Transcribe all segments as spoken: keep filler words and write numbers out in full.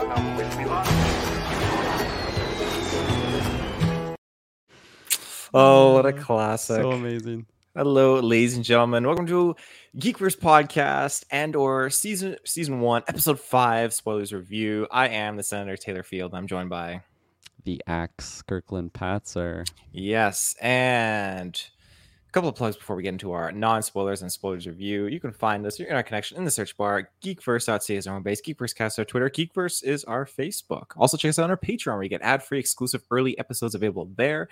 Oh, what a classic. So amazing. Hello, ladies and gentlemen. Welcome to Geekverse Podcast and or season season one, episode five, spoilers review. I am the Senator Taylor Field. I'm joined by the Axe Kirkland Patzer. Yes, and a couple of plugs before we get into our non-spoilers and spoilers review. You can find us, your internet connection, in the search bar. Geekverse dot c is our home base. Geekversecast is our Twitter. Geekverse is our Facebook. Also, check us out on our Patreon, where you get ad-free, exclusive, early episodes available there.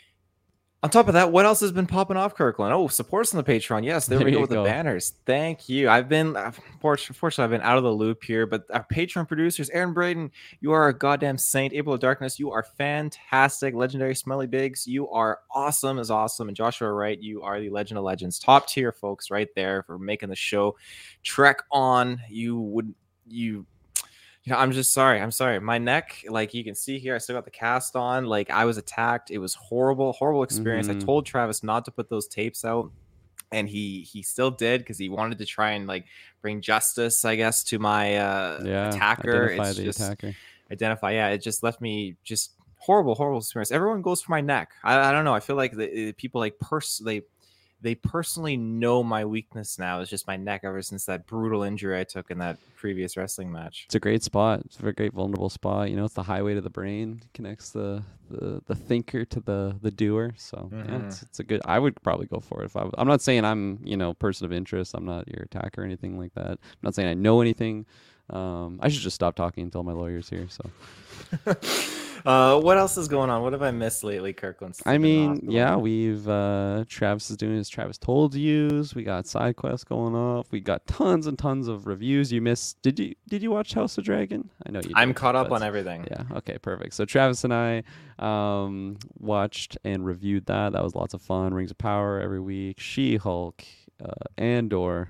On top of that, what else has been popping off, Kirkland? Oh, support us on the Patreon. Yes, there, there we go with go. the banners. Thank you. I've been, unfortunately, I've been out of the loop here, but our Patreon producers, Aaron Braden, you are a goddamn saint. April of Darkness, you are fantastic. Legendary Smelly Biggs, you are awesome as awesome. And Joshua Wright, you are the Legend of Legends. Top tier folks right there for making the show trek on. You would, you... You know, I'm just sorry. I'm sorry. My neck, like you can see here, I still got the cast on. Like I was attacked. It was horrible, horrible experience. Mm-hmm. I told Travis not to put those tapes out, and he he still did because he wanted to try and like bring justice, I guess, to my uh, yeah, attacker. Identify it's the just, attacker. Identify. Yeah, it just left me just horrible, horrible experience. Everyone goes for my neck. I, I don't know. I feel like the, the people like pers they. They personally know my weakness now. It's just my neck ever since that brutal injury I took in that previous wrestling match. It's a great spot. It's a very great vulnerable spot. You know, it's the highway to the brain. It connects the, the the thinker to the the doer. So mm-hmm. yeah, it's, it's a good. I would probably go for it if I. I'm not saying I'm you know person of interest. I'm not your attacker or anything like that. I'm not saying I know anything. Um, I should just stop talking until my lawyer's here. So. Uh, what else is going on? What have I missed lately, Kirkland? I mean, yeah, we've uh, Travis is doing his Travis Told Yous. We got side quests going off. We got tons and tons of reviews. You missed? Did you did you watch House of Dragon? I know you. Did, I'm caught up on everything. Yeah. Okay. Perfect. So Travis and I um, watched and reviewed that. That was lots of fun. Rings of Power every week. She-Hulk, uh, Andor.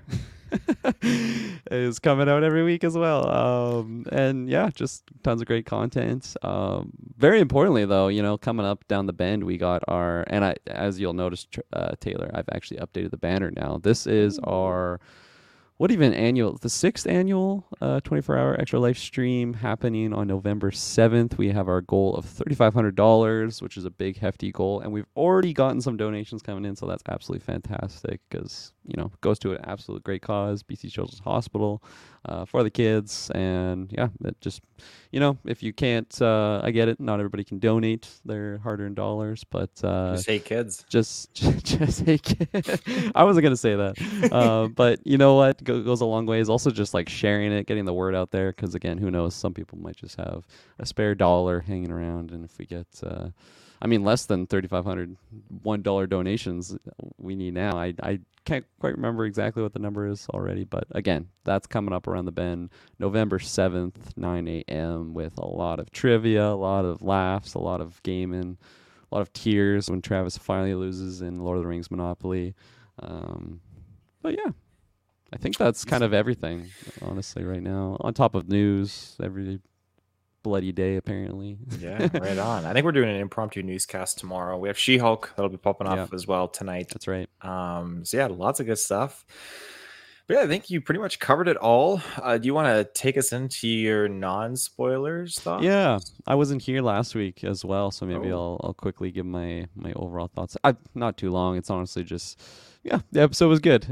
is coming out every week as well, um and yeah, just tons of great content. Um very importantly though, you know, coming up down the bend, we got our, and I, as you'll notice, uh Taylor, I've actually updated the banner now. This is our what even annual the sixth annual uh twenty-four hour Extra Life stream happening on November seventh. We have our goal of thirty-five hundred dollars, which is a big hefty goal, and we've already gotten some donations coming in, so that's absolutely fantastic because, you know, it goes to an absolute great cause, B C Children's Hospital, uh, for the kids. And yeah, it just, you know, if you can't, uh, I get it, not everybody can donate their hard-earned dollars, but uh, just hate kids. Just, just hate kids. I wasn't gonna say that, uh, but you know what Go- goes a long way is also just like sharing it, getting the word out there. Because again, who knows? Some people might just have a spare dollar hanging around, and if we get uh, I mean, less than thirty-five hundred one dollar donations we need now. I I can't quite remember exactly what the number is already, but again, that's coming up around the bend, November seventh, nine a.m. with a lot of trivia, a lot of laughs, a lot of gaming, a lot of tears when Travis finally loses in Lord of the Rings Monopoly. Um, but yeah, I think that's kind of everything, honestly, right now. On top of news, every bloody day, apparently. Yeah, right on. I think we're doing an impromptu newscast tomorrow. We have She-Hulk that'll be popping off yeah. as well tonight. That's right. Um, so yeah, lots of good stuff. But yeah, I think you pretty much covered it all. Uh, do you want to take us into your non-spoilers thoughts? Yeah, I wasn't here last week as well, so maybe Oh. I'll I'll quickly give my my overall thoughts. I not too long. It's honestly just, yeah, the episode was good.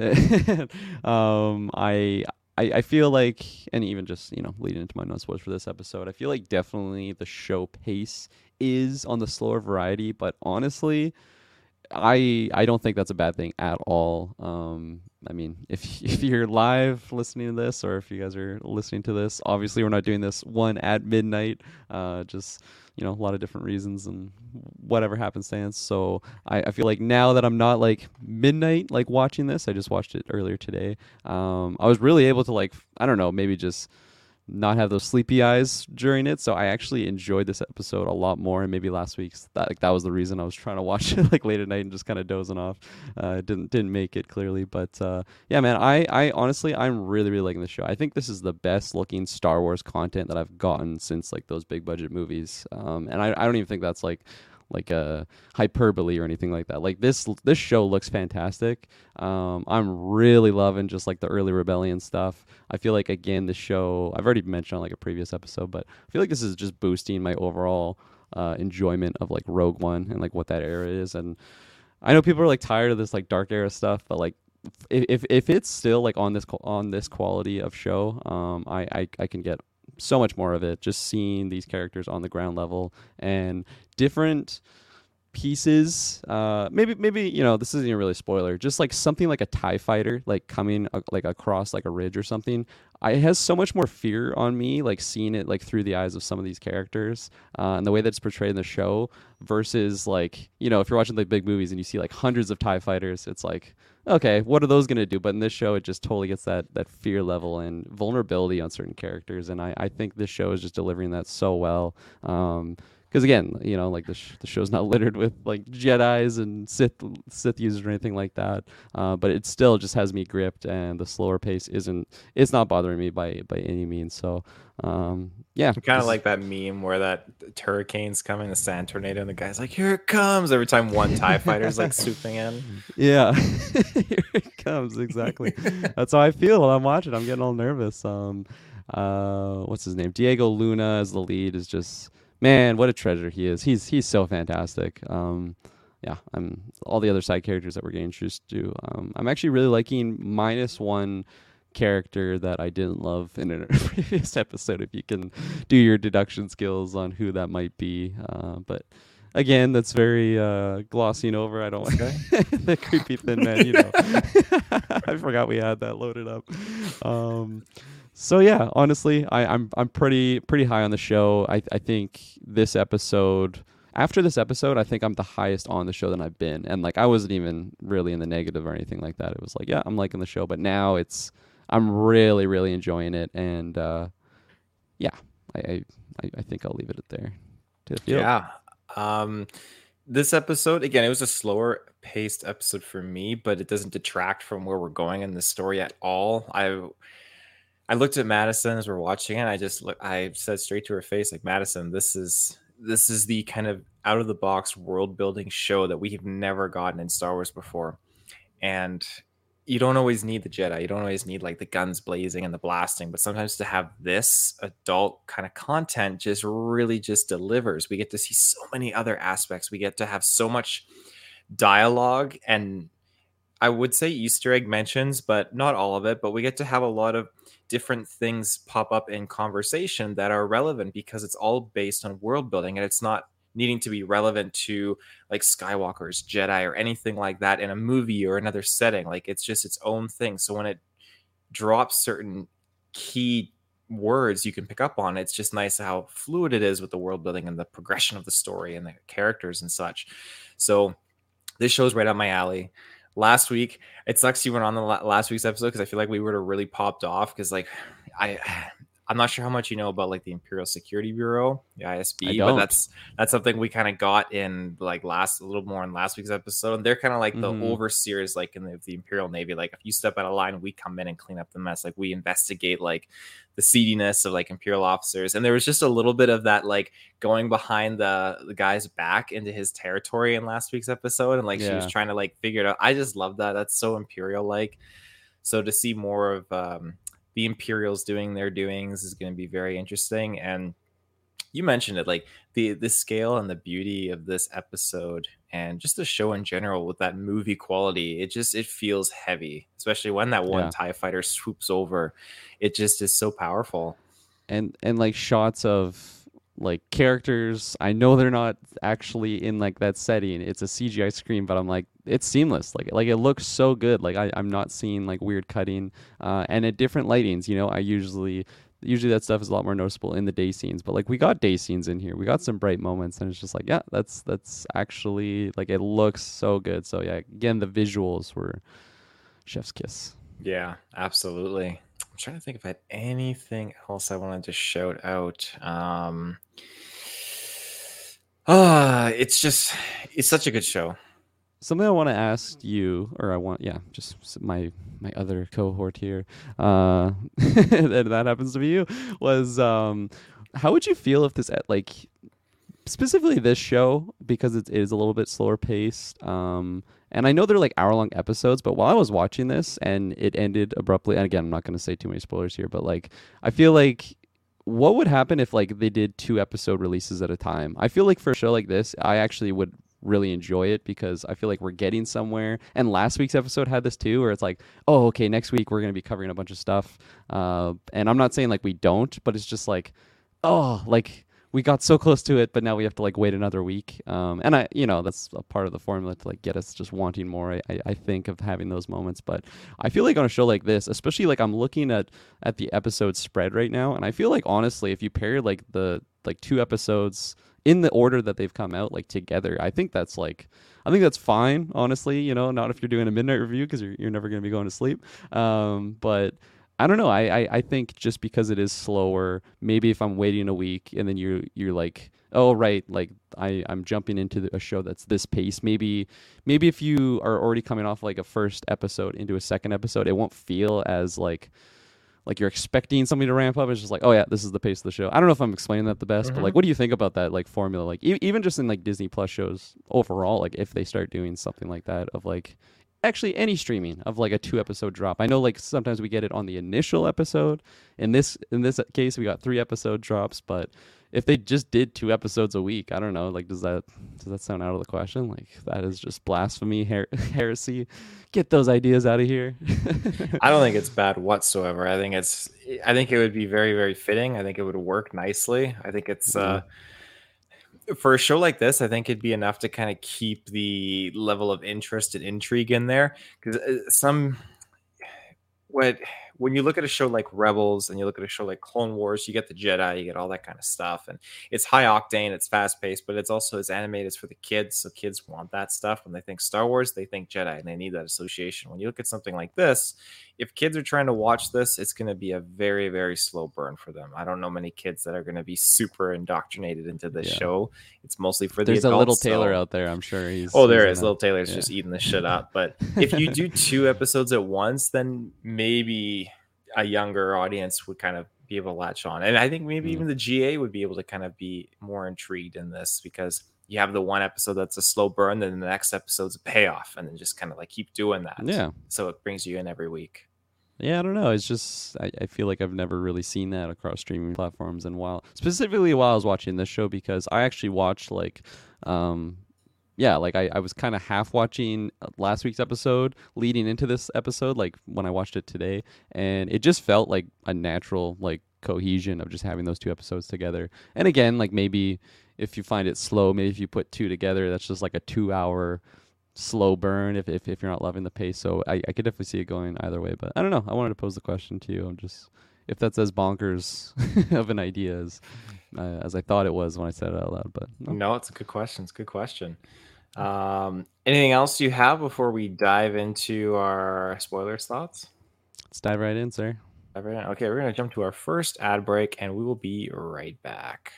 um, I. I, I feel like, and even just, you know, leading into my non-spoilers for this episode, I feel like definitely the show pace is on the slower variety, but honestly, I I don't think that's a bad thing at all. Um, I mean, if if you're live listening to this, or if you guys are listening to this, obviously we're not doing this one at midnight. Uh, just, you know, a lot of different reasons and whatever happenstance. So I, I feel like now that I'm not like midnight, like watching this, I just watched it earlier today. Um, I was really able to like, I don't know, maybe just not have those sleepy eyes during it. So I actually enjoyed this episode a lot more. And maybe last week's that like that was the reason I was trying to watch it like late at night and just kind of dozing off. Uh, didn't didn't make it clearly, but uh, yeah, man. I I honestly I'm really really liking the show. I think this is the best looking Star Wars content that I've gotten since like those big budget movies. Um, and I I don't even think that's like like a hyperbole or anything like that. Like this this show looks fantastic. Um, I'm really loving just like the early Rebellion stuff. I feel like again the show I've already mentioned on like a previous episode, but I feel like this is just boosting my overall uh, enjoyment of like Rogue One and like what that era is. And I know people are like tired of this like dark era stuff, but like if if, if it's still like on this on this quality of show, um, I, I I can get so much more of it. Just seeing these characters on the ground level and different pieces. Uh, maybe maybe you know this isn't even really a spoiler. Just like something like a TIE fighter, like coming uh, like across like a ridge or something. I, it has so much more fear on me, like seeing it like through the eyes of some of these characters uh, and the way that it's portrayed in the show versus like you know if you're watching like big movies and you see like hundreds of TIE fighters, it's like okay, what are those gonna do? But in this show, it just totally gets that that fear level and vulnerability on certain characters, and I I think this show is just delivering that so well. Um, because again, you know, like the sh- the show's not littered with like Jedi's and Sith Sith users or anything like that. Uh, but it still just has me gripped, and the slower pace isn't it's not bothering me by by any means. So, um, yeah, Kind of this- like that meme where that hurricane's coming, the sand tornado, and the guy's like, "Here it comes!" Every time one TIE fighter's like swooping in. yeah, here it comes exactly. That's how I feel while I'm watching. I'm getting all nervous. Um, uh, what's his name? Diego Luna as the lead is just. Man, what a treasure he is. He's he's so fantastic. Um, yeah, I'm all the other side characters that we're getting introduced to. Um, I'm actually really liking minus one character that I didn't love in a previous episode. If you can do your deduction skills on who that might be, uh, but again, that's very uh, glossing over. I don't like the creepy thin man. You know, I forgot we had that loaded up. Um, So yeah, honestly, I, I'm I'm pretty pretty high on the show. I I think this episode, after this episode, I think I'm the highest on the show than I've been, and like I wasn't even really in the negative or anything like that. It was like, yeah, I'm liking the show, but now it's I'm really really enjoying it, and uh, yeah, I, I I think I'll leave it at there. To the field. Yeah. Um, this episode again, it was a slower paced episode for me, but it doesn't detract from where we're going in the story at all. I I looked at Madison as we're watching it. And I just look, I said straight to her face, like, Madison, this is this is the kind of out of the box world building show that we've never gotten in Star Wars before. And you don't always need the Jedi. You don't always need like the guns blazing and the blasting, but sometimes to have this adult kind of content just really just delivers. We get to see so many other aspects. We get to have so much dialogue and I would say Easter egg mentions, but not all of it. But we get to have a lot of different things pop up in conversation that are relevant because it's all based on world building and it's not needing to be relevant to like Skywalker's Jedi or anything like that in a movie or another setting. Like it's just its own thing. So when it drops certain key words you can pick up on, it's just nice how fluid it is with the world building and the progression of the story and the characters and such. So this show's right up my alley. Last week, it sucks you went on the la- last week's episode because I feel like we would have really popped off because like I I'm not sure how much you know about like the Imperial Security Bureau, the I S B, but that's that's something we kind of got in like last a little more in last week's episode. And they're kind of like the mm-hmm. overseers, like in the, the Imperial Navy. Like if you step out of line, we come in and clean up the mess. Like we investigate like the seediness of like Imperial officers. And there was just a little bit of that like going behind the the guy's back into his territory in last week's episode, and like yeah. she was trying to like figure it out. I just love that. That's so Imperial like. So to see more of um the Imperials doing their doings is going to be very interesting. And you mentioned it, like the the scale and the beauty of this episode and just the show in general with that movie quality. It just it feels heavy, especially when that one yeah. TIE fighter swoops over. It just is so powerful. And and like shots of like characters, I know they're not actually in like that setting. It's a C G I screen, but I'm like, it's seamless. Like like it looks so good. Like I, I'm not seeing like weird cutting. Uh, and at different lightings, you know, I usually usually that stuff is a lot more noticeable in the day scenes. But like we got day scenes in here. We got some bright moments, and it's just like, yeah, that's that's actually like it looks so good. So yeah, again, the visuals were chef's kiss. Yeah, absolutely. I'm trying to think if I had anything else I wanted to shout out. Um, uh, it's just, it's such a good show. Something I want to ask you, or I want, yeah, just my my other cohort here, uh, and that happens to be you, was um, how would you feel if this, like, specifically this show because it is a little bit slower paced. Um, and I know they're like hour long episodes, but while I was watching this and it ended abruptly, and again, I'm not going to say too many spoilers here, but like I feel like what would happen if like they did two episode releases at a time? I feel like for a show like this, I actually would really enjoy it because I feel like we're getting somewhere. And last week's episode had this too, where it's like, oh, okay, next week we're going to be covering a bunch of stuff. Uh, and I'm not saying like we don't, but it's just like, oh, like we got so close to it, but now we have to like wait another week. Um, and I, you know, that's a part of the formula to like get us just wanting more. I, I, I think of having those moments, but I feel like on a show like this, especially like I'm looking at at the episode spread right now, and I feel like honestly, if you pair like the like two episodes in the order that they've come out like together, I think that's like I think that's fine, honestly, you know, not if you're doing a midnight review because you're, you're never going to be going to sleep. Um, but I don't know. I, I, I think just because it is slower, maybe if I'm waiting a week and then you're you're like, oh right, like I, I'm jumping into the, a show that's this pace. Maybe maybe if you are already coming off like a first episode into a second episode, it won't feel as like like you're expecting something to ramp up. It's just like, oh yeah, this is the pace of the show. I don't know if I'm explaining that the best, Mm-hmm. but like, what do you think about that like formula? Like e- even just in like Disney Plus shows overall, like if they start doing something like that of like actually any streaming of like a two episode drop. I know like sometimes we get it on the initial episode. In this in this case, we got three episode drops, but if they just did two episodes a week, I don't know. Like, does that does that sound out of the question? Like, that is just blasphemy, her- heresy. Get those ideas out of here. I don't think it's bad whatsoever. I think it's I think it would be very, very fitting. I think it would work nicely. I think it's uh for a show like this, I think it'd be enough to kind of keep the level of interest and intrigue in there. Because some what when you look at a show like Rebels and you look at a show like Clone Wars, you get the Jedi, you get all that kind of stuff, and it's high octane, it's fast paced, but it's also it's animated, it's for the kids, so kids want that stuff. When they think Star Wars, they think Jedi, and they need that association. When you look at something like this, if kids are trying to watch this, it's going to be a very, very slow burn for them. I don't know many kids that are going to be super indoctrinated into this Yeah. show. It's mostly for the There's a adults, little Taylor so- out there, I'm sure. He's Oh, there he's is. gonna- Little Taylor's yeah. just eating this shit up. But if you do two episodes at once, then maybe a younger audience would kind of be able to latch on. And I think maybe Mm. even the G A would be able to kind of be more intrigued in this because you have the one episode that's a slow burn, then the next episode's a payoff, and then just kind of like keep doing that. Yeah. So it brings you in every week. Yeah, I don't know. It's just I, I feel like I've never really seen that across streaming platforms, and while specifically while I was watching this show, because I actually watched like, um, yeah, like I, I was kind of half watching last week's episode leading into this episode, like when I watched it today, and it just felt like a natural like cohesion of just having those two episodes together. And again, like maybe if you find it slow, maybe if you put two together, that's just like a two hour slow burn if, if if you're not loving the pace. So I, I could definitely see it going either way, but I don't know. I wanted to pose the question to you. I'm just if that's as bonkers of an idea as uh, as I thought it was when I said it out loud, but no. No, it's a good question. It's a good question. Um, anything else you have before we dive into our spoilers thoughts? Let's dive right in, sir. Dive right in. Okay, we're going to jump to our first ad break and we will be right back.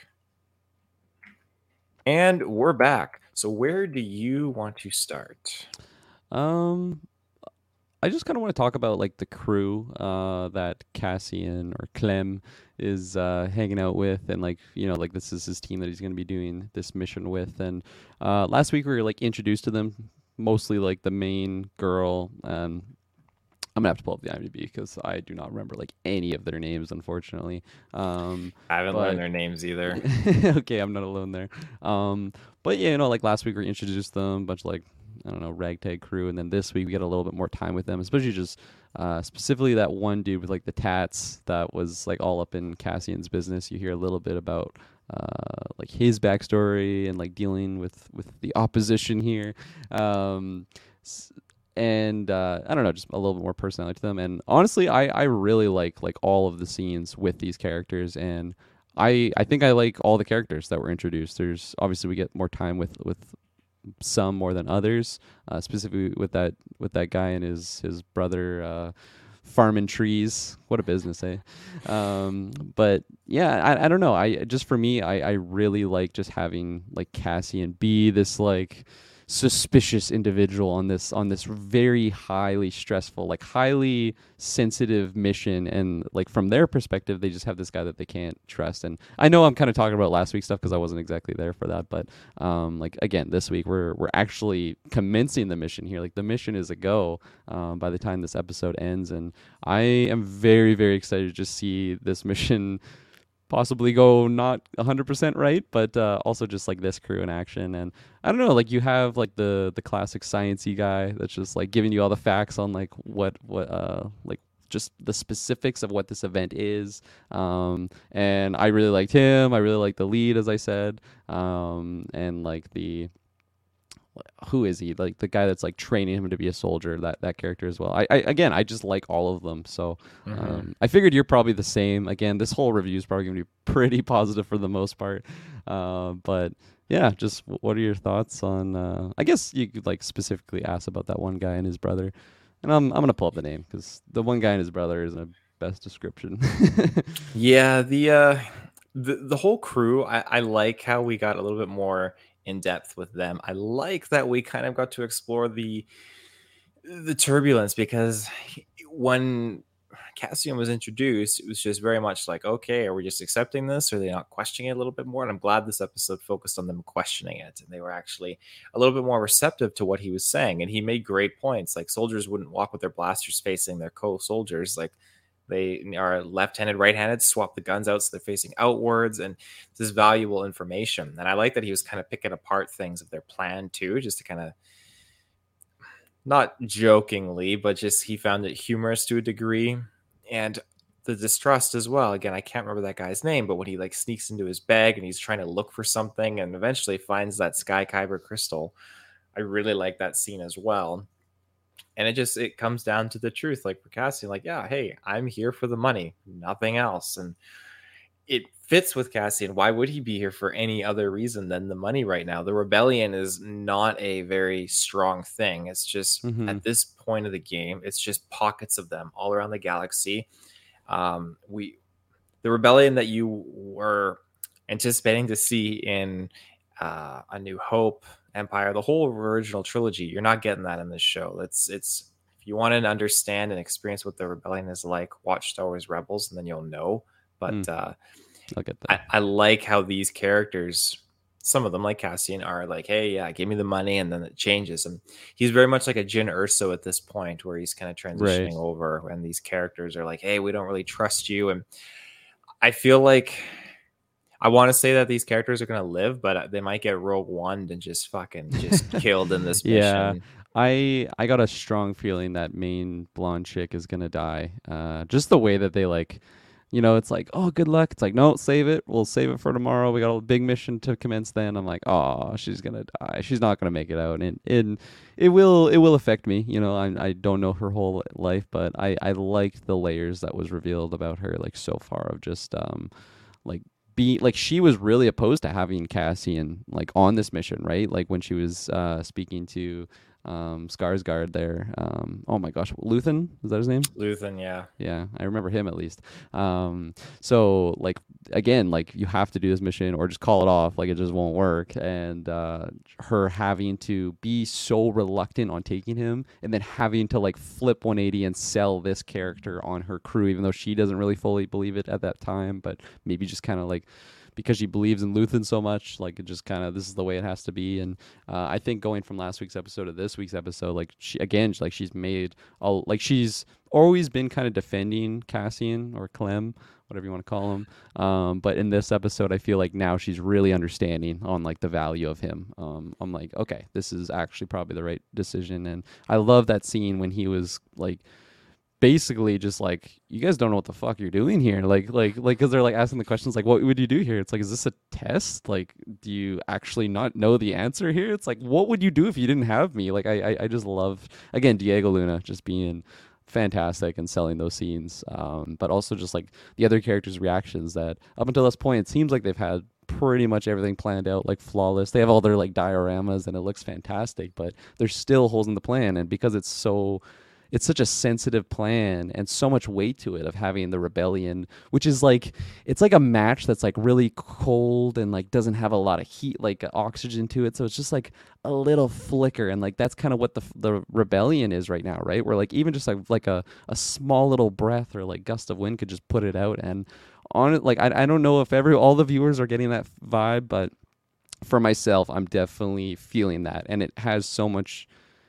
And we're back. So where do you want to start? Um, I just kind of want to talk about like the crew uh, that Cassian or Clem is uh, hanging out with, and like you know, like this is his team that he's going to be doing this mission with. And uh, last week we were like introduced to them, mostly like the main girl. And I'm gonna have to pull up the IMDb because I do not remember like any of their names, unfortunately. Um, I haven't but- learned their names either. okay, I'm not alone there. Um, but yeah, you know, like last week we introduced them, a bunch of like I don't know ragtag crew, and then this week we get a little bit more time with them, especially just uh, specifically that one dude with like the tats that was like all up in Cassian's business. You hear a little bit about uh, like his backstory and like dealing with with the opposition here. Um, s- and uh, I don't know, just a little bit more personality to them. And honestly, I, I really like like all of the scenes with these characters, and I I think I like all the characters that were introduced. There's obviously we get more time with with some more than others, uh, specifically with that with that guy and his his brother uh, farming trees. What a business, eh? Um, but yeah, I I don't know. I just for me, I I really like just having like Cassian be this like suspicious individual on this on this very highly stressful, like highly sensitive mission, and like from their perspective they just have this guy that they can't trust. And I know I'm kind of talking about last week's stuff because I wasn't exactly there for that, but um like again this week we're we're actually commencing the mission here. Like the mission is a go um, by the time this episode ends, and I am very very excited to just see this mission possibly go not one hundred percent right, but uh, also just like this crew in action. And I don't know, like you have like the the classic sciencey guy that's just like giving you all the facts on like what what uh like just the specifics of what this event is. Um, and I really liked him. I really liked the lead, as I said, um, and like the who is he, like the guy that's like training him to be a soldier, that that character as well. I, I again I just like all of them, so um mm-hmm. I figured you're probably the same. Again, this whole review is probably gonna be pretty positive for the most part, uh but yeah, just what are your thoughts on uh I guess you could like specifically ask about that one guy and his brother, and i'm i'm gonna pull up the name because the one guy and his brother isn't a best description. Yeah, the uh the, the whole crew, I, I like how we got a little bit more in depth with them. I like that we kind of got to explore the the turbulence, because when Cassian was introduced, it was just very much like, okay, are we just accepting this? Or are they not questioning it a little bit more? And I'm glad this episode focused on them questioning it, and they were actually a little bit more receptive to what he was saying. And he made great points, like soldiers wouldn't walk with their blasters facing their co-soldiers. Like they are left-handed, right-handed, swap the guns out so they're facing outwards, and this is valuable information. And I like that he was kind of picking apart things of their plan too, just to kind of, not jokingly, but just he found it humorous to a degree. And the distrust as well. Again, I can't remember that guy's name, but when he like sneaks into his bag and he's trying to look for something and eventually finds that Sky Kyber crystal, I really like that scene as well. And it just, it comes down to the truth, like for Cassian, like, yeah, hey, I'm here for the money, nothing else. And it fits with Cassian. Why would he be here for any other reason than the money right now? The rebellion is not a very strong thing. It's just mm-hmm. at this point of the game, it's just pockets of them all around the galaxy. Um, we, the rebellion that you were anticipating to see in uh, A New Hope, Empire, the whole original trilogy, you're not getting that in this show. It's it's if you want to understand and experience what the rebellion is like, watch Star Wars Rebels, and then you'll know. But mm. uh, I'll get that. I, I like how these characters, some of them like Cassian, are like, hey, yeah, give me the money, and then it changes. And he's very much like a Jyn Erso at this point, where he's kind of transitioning right. over, and these characters are like, hey, we don't really trust you. And I feel like I want to say that these characters are going to live, but they might get Rogue One and just fucking just killed in this mission. Yeah, I I got a strong feeling that main blonde chick is going to die. Uh, just the way that they like, you know, it's like, oh, good luck. It's like, no, save it. We'll save it for tomorrow. We got a big mission to commence then. I'm like, oh, she's going to die. She's not going to make it out. And, and it will it will affect me. You know, I I don't know her whole life, but I, I liked the layers that was revealed about her, like, so far, of just, um, like, be like she was really opposed to having Cassian like on this mission, right? Like when she was uh speaking to um Skarsgård there. Um oh my gosh, Luthen, is that his name? Luthen, yeah. Yeah, I remember him at least. Um so like again, like you have to do this mission or just call it off, like it just won't work. And uh her having to be so reluctant on taking him, and then having to like flip one eighty and sell this character on her crew, even though she doesn't really fully believe it at that time, but maybe just kind of like because she believes in Luthen so much, like it just kind of, this is the way it has to be. And uh, I think going from last week's episode to this week's episode, like she, again, like she's made, all, like she's always been kind of defending Cassian or Clem, whatever you want to call him. Um, but in this episode, I feel like now she's really understanding on like the value of him. Um, I'm like, okay, this is actually probably the right decision. And I love that scene when he was like, basically just like, you guys don't know what the fuck you're doing here, like like like because they're like asking the questions like, what would you do here? It's like, is this a test? Like, do you actually not know the answer here? It's like, what would you do if you didn't have me? Like I I, I just love, again, Diego Luna just being fantastic and selling those scenes, um but also just like the other characters' reactions that up until this point it seems like they've had pretty much everything planned out, like flawless. They have all their like dioramas and it looks fantastic, but there's still holes in the plan. And because it's so it's such a sensitive plan and so much weight to it of having the rebellion, which is like it's like a match that's like really cold and like doesn't have a lot of heat, like oxygen to it. So it's just like a little flicker, and like that's kind of what the the rebellion is right now, right? Where like even just like like a a small little breath or like gust of wind could just put it out. And on it, like I I don't know if every all the viewers are getting that vibe, but for myself, I'm definitely feeling that, and it has so much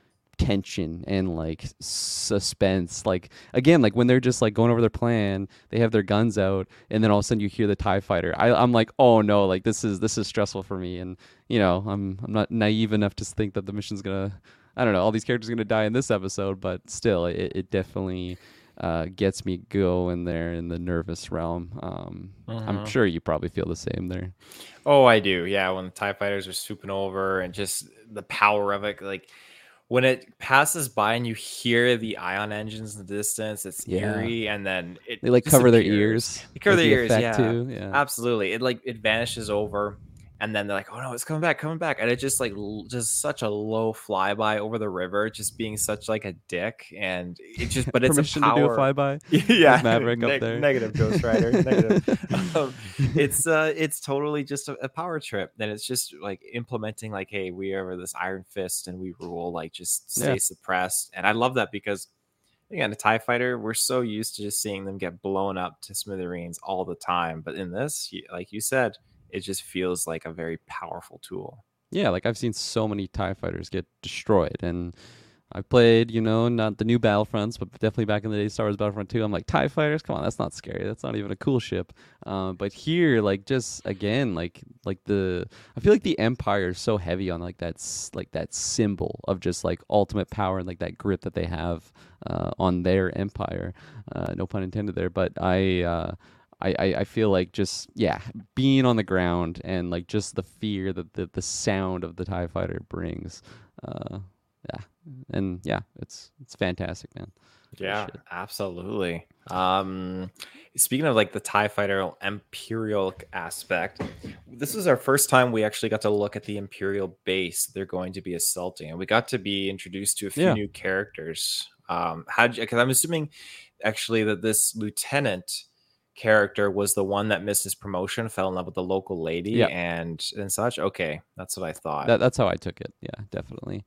tension and like suspense. Like again, like when they're just like going over their plan, they have their guns out, and then all of a sudden you hear the TIE fighter. I, I'm like, oh no, like this is this is stressful for me, and you know, I'm I'm not naive enough to think that the mission's gonna, I don't know, all these characters are gonna die in this episode, but still, it, it definitely uh, gets me going there in the nervous realm. Um, Uh-huh. I'm sure you probably feel the same there. Oh, I do. Yeah, when the TIE fighters are swooping over and just the power of it, like when it passes by and you hear the ion engines in the distance, it's Yeah. eerie, and then it They like cover their disappears. ears. They cover like their the ears, effect yeah, too. Yeah. absolutely. It like it vanishes over, and then they're like, "Oh no, it's coming back, coming back!" And it just like l- just such a low flyby over the river, just being such like a dick, and it just but it's a Permission to do a power. flyby. Yeah, With Maverick up neg- there. negative Ghost Rider, negative. Um, it's uh, it's totally just a, a power trip, and it's just like implementing like, hey, we are this iron fist and we rule. Like, just stay Yeah. suppressed, and I love that because again, a TIE fighter, we're so used to just seeing them get blown up to smithereens all the time, but in this, y- like you said, it just feels like a very powerful tool. Yeah, like I've seen so many TIE fighters get destroyed, and I've played, you know, not the new Battlefronts, but definitely back in the day, Star Wars Battlefront two. I'm like, TIE fighters, come on, that's not scary. That's not even a cool ship. Uh, but here, like, just again, like, like the, I feel like the Empire is so heavy on like that, s- like that symbol of just like ultimate power and like that grip that they have uh, on their empire. Uh, no pun intended there, but I. Uh, I, I, I feel like just yeah being on the ground and like just the fear that the, the sound of the TIE fighter brings, uh, yeah, and yeah, it's it's fantastic, man. Good Yeah, shit. absolutely. Um, speaking of like the TIE fighter Imperial aspect, this is our first time we actually got to look at the Imperial base they're going to be assaulting, and we got to be introduced to a few Yeah. new characters. Um, how? Because I'm assuming actually that this lieutenant character was the one that missed his promotion, fell in love with the local lady, Yeah. and and such. Okay, that's what I thought. That that's how I took it. Yeah, definitely.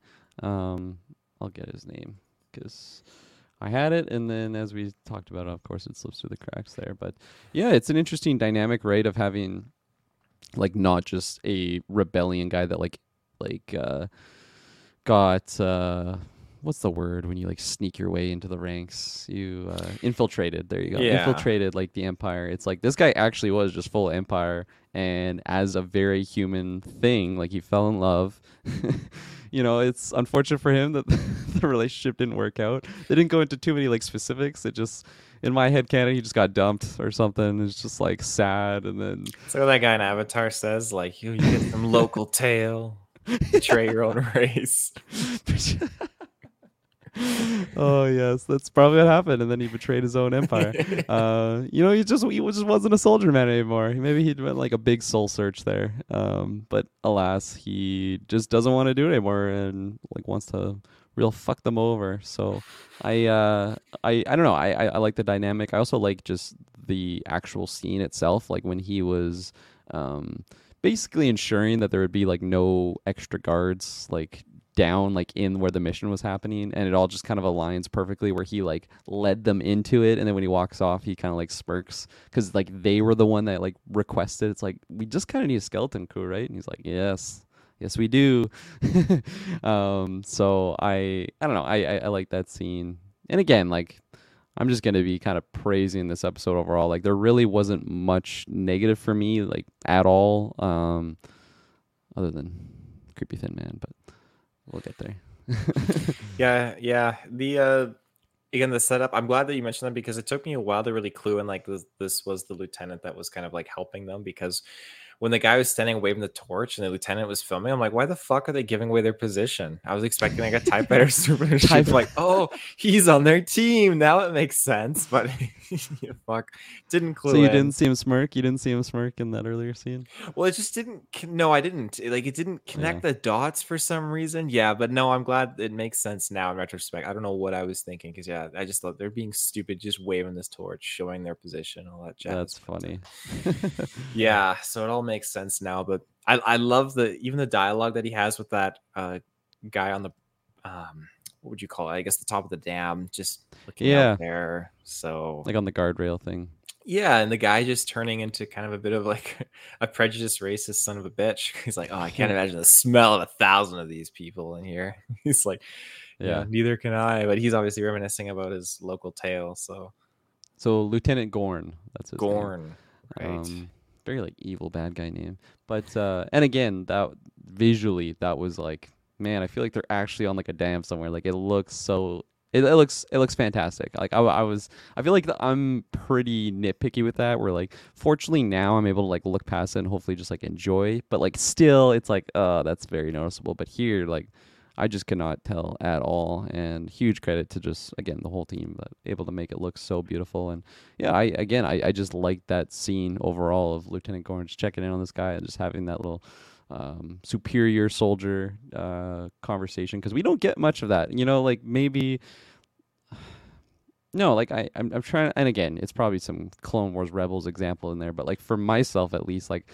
Um, I'll get his name because I had it, and then as we talked about, of course, it slips through the cracks there. But yeah, it's an interesting dynamic, right? Of having like not just a rebellion guy that like like uh got uh what's the word when you like sneak your way into the ranks, you uh infiltrated, there you go, Yeah. infiltrated like the empire. It's like this guy actually was just full empire, and as a very human thing, like he fell in love. You know, it's unfortunate for him that the relationship didn't work out. They didn't go into too many like specifics. It just, in my head canon, he just got dumped or something. It's just like sad, and then So that guy in Avatar says, like, you, you get some local tail, betray your own race. oh yes, that's probably what happened, and then he betrayed his own empire. Uh, you know, he just he just wasn't a soldier man anymore. Maybe he'd been like a big soul search there, um, but alas, he just doesn't want to do it anymore, and like wants to real fuck them over. So I uh, I I don't know. I, I I like the dynamic. I also like just the actual scene itself, like when he was um, basically ensuring that there would be like no extra guards like down like in where the mission was happening, and it all just kind of aligns perfectly where he like led them into it, and then when he walks off he kind of like smirks because like they were the one that like requested. It's like, we just kind of need a skeleton crew, right? And he's like, yes, yes we do. um so i i don't know, I, I i like that scene. And again, like I'm just gonna be kind of praising this episode overall. Like there really wasn't much negative for me like at all, um other than creepy thin man, but we'll get there. Yeah, yeah. The uh again, the setup, I'm glad that you mentioned that because it took me a while to really clue in like this this was the lieutenant that was kind of like helping them, because when the guy was standing waving the torch and the lieutenant was filming, I'm like, why the fuck are they giving away their position? I was expecting like a TIE fighter supermanship. Like, oh, he's on their team. Now it makes sense. But yeah, fuck, didn't clue So you in. didn't see him smirk? You didn't see him smirk in that earlier scene? Well, it just didn't. No, I didn't. Like, it didn't connect Yeah. the dots for some reason. Yeah, but no, I'm glad it makes sense now in retrospect. I don't know what I was thinking because yeah, I just thought they're being stupid, just waving this torch, showing their position, all that jazz. That's funny. Yeah, so it all makes sense now. But I, I love the even the dialogue that he has with that uh, guy on the um, what would you call it? I guess the top of the dam, just looking Yeah. out there. So Like on the guardrail thing. yeah, and the guy just turning into kind of a bit of like a prejudiced racist son of a bitch. He's like, oh, I can't imagine the smell of a thousand of these people in here. He's like, yeah, Yeah. neither can I. But he's obviously reminiscing about his local tale. So So Lieutenant Gorn, that's his name. Gorn, right? Um, very like evil bad guy name. But uh and again, that visually that was like, man, I feel like they're actually on like a dam somewhere. Like it looks so it, it looks it looks fantastic. Like I, I was I feel like the, I'm pretty nitpicky with that. Where like fortunately now I'm able to like look past it and hopefully just like enjoy. But like still it's like uh that's very noticeable. But here like I just cannot tell at all. And huge credit to just again the whole team that able to make it look so beautiful. And yeah, I again I, I just like that scene overall of Lieutenant Gorn just checking in on this guy and just having that little um, superior soldier uh, conversation because we don't get much of that. You know, like maybe no, like I I'm, I'm trying, and again, it's probably some Clone Wars Rebels example in there, but like for myself at least, like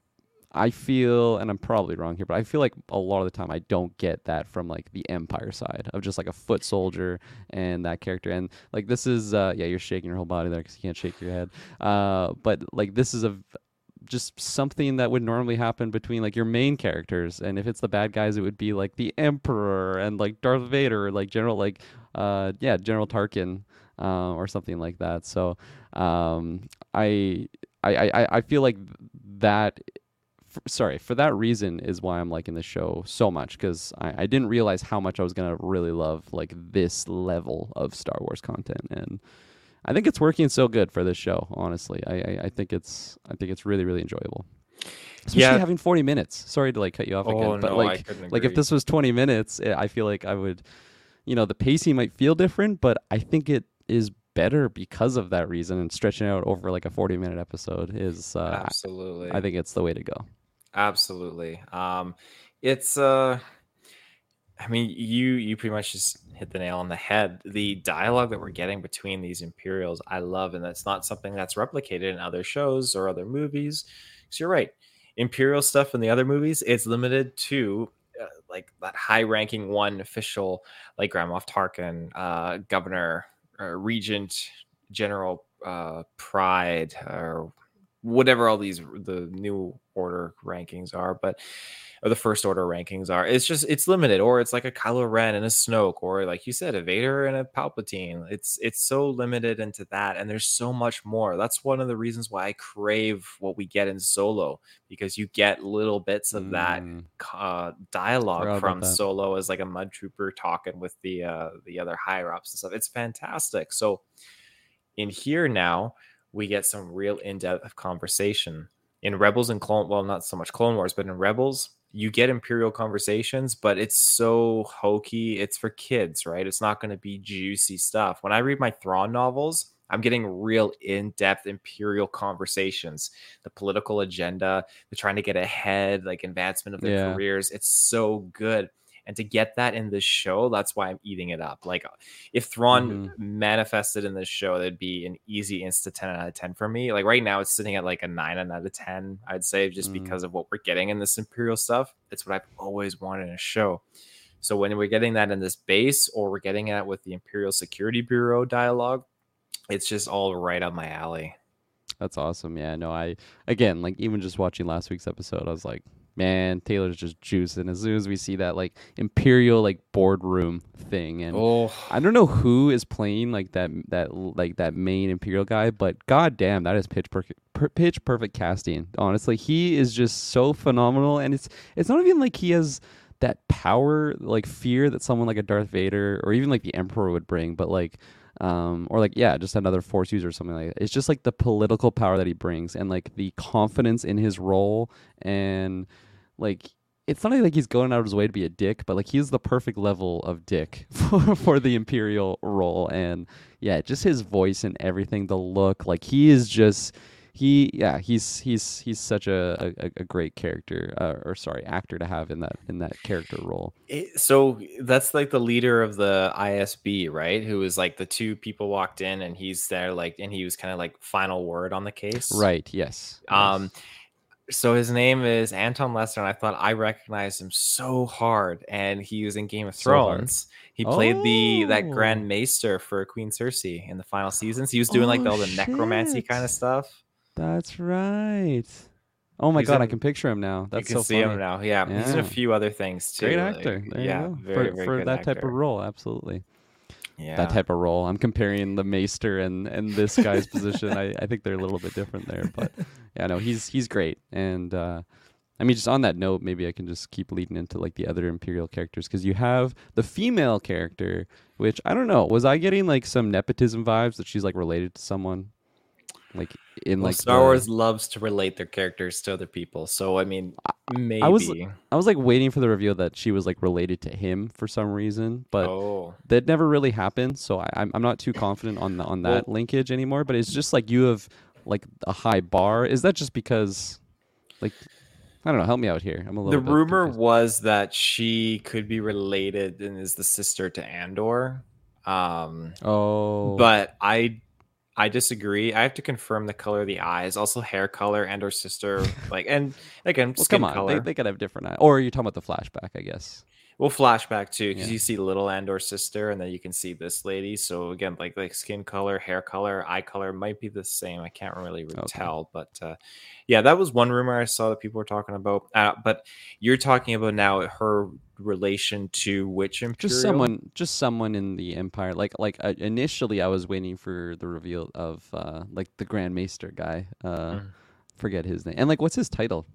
I feel, and I'm probably wrong here, but I feel like a lot of the time I don't get that from like the Empire side of just like a foot soldier and that character. And like this is, uh, yeah, you're shaking your whole body there because you can't shake your head. Uh, but like this is a just something that would normally happen between like your main characters, and if it's the bad guys, it would be like the Emperor and like Darth Vader, or, like General, like uh, yeah, General Tarkin, uh, or something like that. So um, I, I I I feel like that. For, sorry, for that reason is why I'm liking the show so much because I, I didn't realize how much I was gonna really love like this level of Star Wars content, and I think it's working so good for this show. Honestly, I I, I think it's I think it's really really enjoyable. Especially Yeah. having forty minutes. Sorry to like cut you off Oh, again, but no, I like couldn't like if agree. this was twenty minutes, eh, I feel like I would, you know, the pacing might feel different, but I think it is better because of that reason. And stretching out over like a forty minute episode is, uh, Absolutely. I think it's the way to go. Absolutely. Um, it's uh, I mean, you you pretty much just hit the nail on the head. The dialogue that we're getting between these Imperials, I love, and that's not something that's replicated in other shows or other movies. So you're right. Imperial stuff in the other movies, it's limited to uh, like that high-ranking one official, like Grand Moff Tarkin, uh, Governor, uh, Regent, General uh, Pride, or whatever all these the new order rankings are, but or the first order rankings are. It's just it's limited, or it's like a Kylo Ren and a Snoke, or like you said, a Vader and a Palpatine. It's it's so limited into that, and there's so much more. That's one of the reasons why I crave what we get in Solo, because you get little bits of that Mm, uh, forgot dialogue about from that. Solo as like a mud trooper talking with the uh, the other higher ups and stuff. It's fantastic. So in here now, we get some real in-depth conversation. In Rebels and Clone, well, not so much Clone Wars, but in Rebels, you get Imperial conversations, but it's so hokey. It's for kids, right? It's not going to be juicy stuff. When I read my Thrawn novels, I'm getting real in-depth Imperial conversations, the political agenda, they're trying to get ahead, like advancement of their Yeah. careers. It's so good. And to get that in this show, that's why I'm eating it up. Like if Thrawn Mhm. manifested in this show, that'd be an easy insta ten out of ten for me. Like right now, it's sitting at like a nine out of ten, I'd say, just Mm. because of what we're getting in this Imperial stuff. It's what I've always wanted in a show. So when we're getting that in this base, or we're getting it with the Imperial Security Bureau dialogue, it's just all right up my alley. That's awesome. Yeah, no, I again, like even just watching last week's episode, I was like, man, Taylor's just juicing. As soon as we see that like Imperial like boardroom thing, and Oh, I don't know who is playing like that that like that main Imperial guy, but goddamn, that is pitch perfect, per, pitch perfect casting. Honestly, he is just so phenomenal, and it's it's not even like he has that power, like fear that someone like a Darth Vader or even like the Emperor would bring, but like um, or like yeah, just another force user or something like that. It's just like the political power that he brings and like the confidence in his role and like it's not like he's going out of his way to be a dick, but like he's the perfect level of dick for for the Imperial role. And yeah, just his voice and everything, the look, like he is just he yeah he's he's he's such a a, a great character uh, or sorry actor to have in that in that character role. It, so that's like the leader of the I S B, right? Who is like the two people walked in and he's there like and he was kind of like final word on the case. Right. Yes. Um Yes. so his name is Anton Lester, and I thought I recognized him so hard. And he was in Game of So hard. Thrones. He played the that Oh. Grand Maester for Queen Cersei in the final seasons. He was doing like Oh all the necromancy kind of shit. stuff. That's right. Oh my He's god, I in can picture him now. You That's can so see him funny. now. Yeah, he's in a Yeah. few other things Great too. Like, actor. There you yeah, go. very For very for good that type of actor. role, absolutely. That Yeah. type of role. I'm comparing the Maester and and this guy's position. I I think they're a little bit different there, but yeah, no, he's he's great. And uh I mean, just on that note, maybe I can just keep leading into like the other Imperial characters because you have the female character, which I don't know. Was I getting like some nepotism vibes that she's like related to someone, like in Well, like Star the? Wars loves to relate their characters to other people, so I mean, I, I was maybe. I was like waiting for the reveal that she was like related to him for some reason, but Oh, that never really happened. So I, I'm I'm not too confident on the, on that well, linkage anymore. But it's just like you have like a high bar. Is that just because like I don't know? Help me out here. I'm a the little bit rumor confused. was that she could be related and is the sister to Andor. Um, Oh. but I I disagree. I have to confirm the color of the eyes, also hair color, and her sister, like, and again, Well, come skin on. They color. they gotta have different eyes. Or you're talking about the flashback, I guess. We'll flashback too, because Yeah. you see little Andor's sister, and then you can see this lady. So again, like like skin color, hair color, eye color might be the same. I can't really Okay. tell, but uh, yeah, that was one rumor I saw that people were talking about. Uh, but you're talking about now her relation to which Just Imperial? someone, just someone in the Empire. Like, like uh, initially, I was waiting for the reveal of uh, like the Grand Maester guy. Uh, Mm. forget his name. And like, what's his title?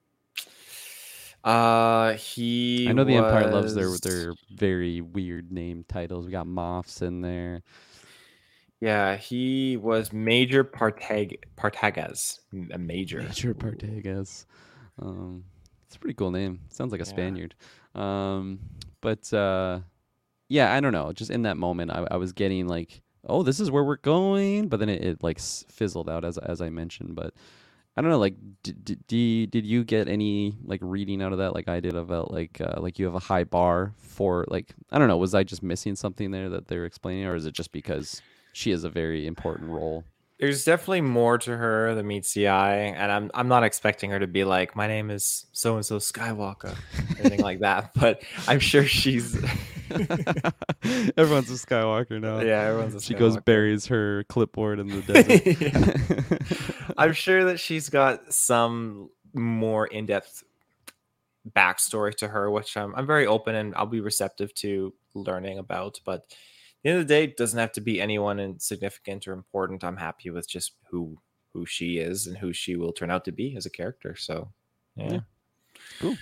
Uh, he I know the Empire loves their was. their very weird name titles. We got Moffs in there. Yeah, he was Major Partag Partagas, a major. Major Ooh, Partagas. Um, it's a pretty cool name. Sounds like a yeah. Spaniard. Um, but uh, yeah, I don't know. Just in that moment, I, I was getting like, oh, this is where we're going, but then it, it like s- fizzled out as as I mentioned. But I don't know, like, did did did did you get any like reading out of that, like I did about like uh, like you have a high bar for like I don't know, was I just missing something there that they're explaining, or is it just because she is a very important role? There's definitely more to her than meets the eye, and I'm I'm not expecting her to be like, my name is so and so Skywalker, or anything like that. But I'm sure she's Everyone's a Skywalker now. yeah, everyone's a She goes Skywalker. buries her clipboard in the desert. Yeah, I'm sure that she's got some more in-depth backstory to her, which I'm I'm very open and I'll be receptive to learning about. But at the end of the day, it doesn't have to be anyone insignificant or important. I'm happy with just who who she is and who she will turn out to be as a character. So Yeah, yeah. cool.